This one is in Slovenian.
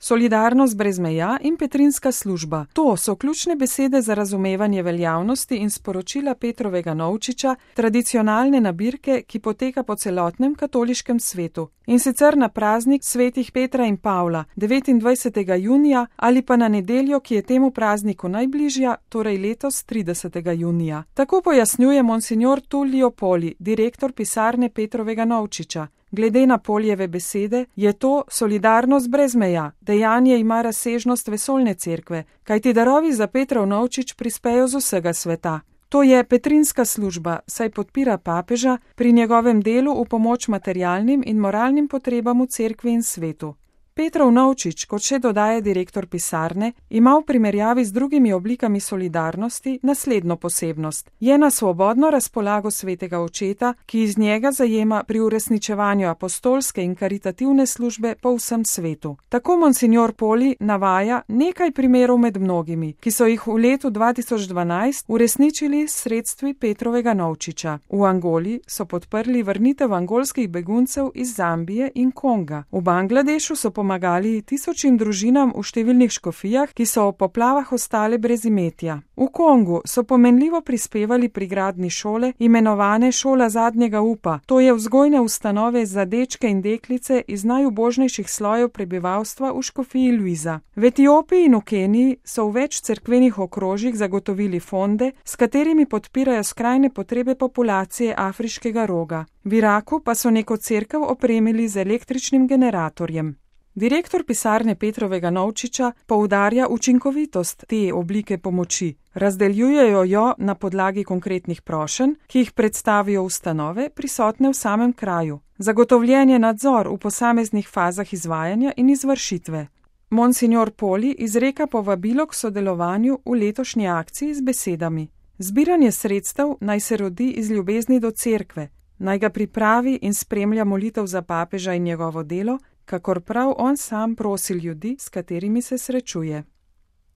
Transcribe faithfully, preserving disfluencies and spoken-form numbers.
Solidarnost brez meja in Petrinska služba. To so ključne besede za razumevanje veljavnosti in sporočila Petrovega Novčiča, tradicionalne nabirke, ki poteka po celotnem katoliškem svetu. In sicer na praznik svetih Petra in Pavla, devetindvajsetega junija, ali pa na nedeljo, ki je temu prazniku najbližja, torej letos tridesetega junija. Tako pojasnjuje monsignor Tullio Poli, direktor pisarne Petrovega Novčiča. Glede na Poljeve besede, je to solidarnost brez meja, dejanje ima razsežnost vesoljne cerkve, kajti darovi za Petrov Novčič prispejo z vsega sveta. To je Petrinska služba, saj podpira papeža pri njegovem delu v pomoč materialnim in moralnim potrebam v cerkvi in svetu. Petrov Novčič, kot še dodaja direktor pisarne, ima v primerjavi z drugimi oblikami solidarnosti naslednjo posebnost. Je na svobodno razpolago svetega očeta, ki iz njega zajema pri uresničevanju apostolske in karitativne službe po vsem svetu. Tako monsignor Poli navaja nekaj primerov med mnogimi, ki so jih v letu dva tisoč dvanajst uresničili s sredstvi Petrovega Novčiča. V Angoli so podprli vrnitev angolskih beguncev iz Zambije in Konga. V Bangladešu so pomagali tisočim družinam v številnih škofijah, ki so v poplavah ostale brez imetja. V Kongu so pomenljivo prispevali pri gradnji šole, imenovane Šola zadnjega upa. To je vzgojne ustanove za dečke in deklice iz najubožnejših slojev prebivalstva v škofiji Luiza. V Etiopiji in v Keniji so v več cerkvenih okrožjih zagotovili fonde, s katerimi podpirajo skrajne potrebe populacije afriškega roga. V Iraku pa so neko cerkev opremili z električnim generatorjem. Direktor pisarne Petrovega Novčiča poudarja učinkovitost te oblike pomoči. Razdeljujejo jo na podlagi konkretnih prošenj, ki jih predstavijo ustanove, prisotne v samem kraju. Zagotovljen je nadzor v posameznih fazah izvajanja in izvršitve. Monsignor Poli izreka povabilo k sodelovanju v letošnji akciji z besedami: zbiranje sredstev naj se rodi iz ljubezni do cerkve, naj ga pripravi in spremlja molitev za papeža in njegovo delo, kakor prav on sam prosi ljudi, s katerimi se srečuje.